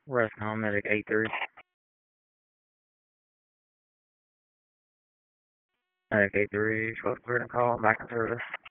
West Home Medic 83. Medic 83, 12 clear to call, back in service.